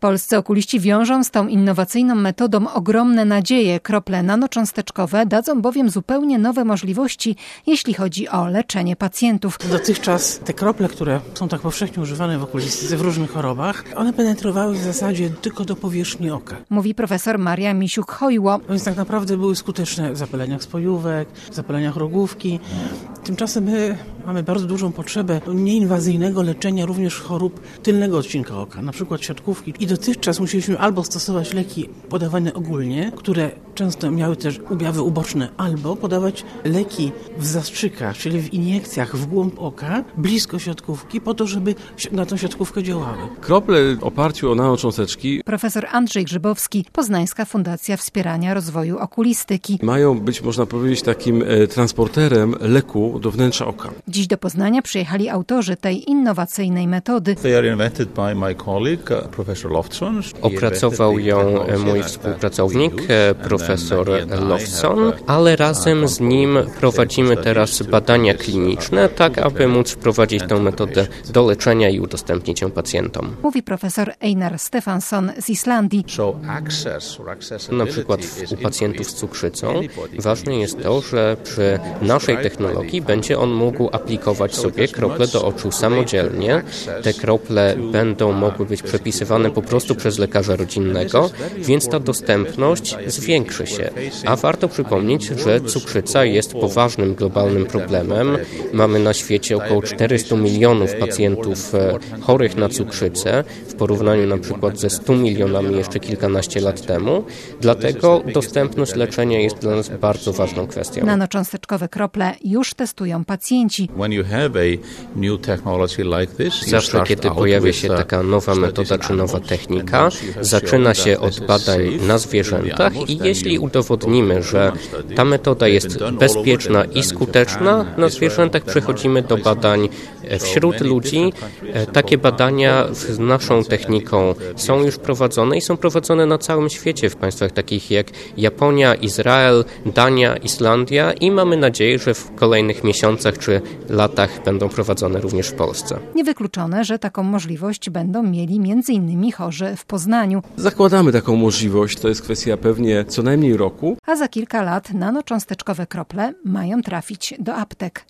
Polscy okuliści wiążą z tą innowacyjną metodą ogromne nadzieje. Krople nanocząsteczkowe dadzą bowiem zupełnie nowe możliwości, jeśli chodzi o leczenie pacjentów. Dotychczas te krople, które są tak powszechnie używane w okulistyce w różnych chorobach, one penetrowały w zasadzie tylko do powierzchni oka. Mówi profesor Maria Misiuk-Hojło. Więc tak naprawdę były skuteczne w zapaleniach spojówek, w zapaleniach rogówki. Tymczasem my mamy bardzo dużą potrzebę nieinwazyjnego leczenia również chorób tylnego odcinka oka, na przykład siatkówki. I dotychczas musieliśmy albo stosować leki podawane ogólnie, które często miały też objawy uboczne, albo podawać leki w zastrzykach, czyli w iniekcjach w głąb oka, blisko siatkówki, po to, żeby na tą siatkówkę działały. Krople w oparciu o nanocząsteczki Profesor Andrzej Grzybowski, Poznańska Fundacja Wspierania Rozwoju Okulistyki. mają być, można powiedzieć, takim transporterem leku do wnętrza oka. Dziś do Poznania przyjechali autorzy tej innowacyjnej metody. Opracował ją mój współpracownik, profesor Lofson, ale razem z nim prowadzimy teraz badania kliniczne, tak aby móc wprowadzić tę metodę do leczenia i udostępnić ją pacjentom. Mówi profesor Einar Stefansson z Islandii. Na przykład u pacjentów z cukrzycą ważne jest to, że przy naszej technologii będzie on mógł aplikować sobie krople do oczu samodzielnie. Te krople będą mogły być przepisywane po prostu przez lekarza rodzinnego, więc ta dostępność zwiększy się. A warto przypomnieć, że cukrzyca jest poważnym globalnym problemem. Mamy na świecie około 400 milionów pacjentów chorych na cukrzycę, w porównaniu na przykład ze 100 milionami jeszcze kilkanaście lat temu. Dlatego dostępność leczenia jest dla nas bardzo ważną kwestią. Nanocząsteczkowe krople już testują pacjenci. Zawsze, kiedy pojawia się taka nowa metoda czy nowa technika, zaczyna się od badań na zwierzętach i jeśli udowodnimy, że ta metoda jest bezpieczna i skuteczna, na zwierzętach przechodzimy do badań wśród ludzi. Takie badania z naszą techniką są już prowadzone i są prowadzone na całym świecie, w państwach takich jak Japonia, Izrael, Dania, Islandia i mamy nadzieję, że w kolejnych miesiącach czy latach będą prowadzone również w Polsce. Niewykluczone, że taką możliwość będą mieli m.in. chorzy w Poznaniu. Zakładamy taką możliwość, to jest kwestia pewnie co najmniej roku. A za kilka lat nanocząsteczkowe krople mają trafić do aptek.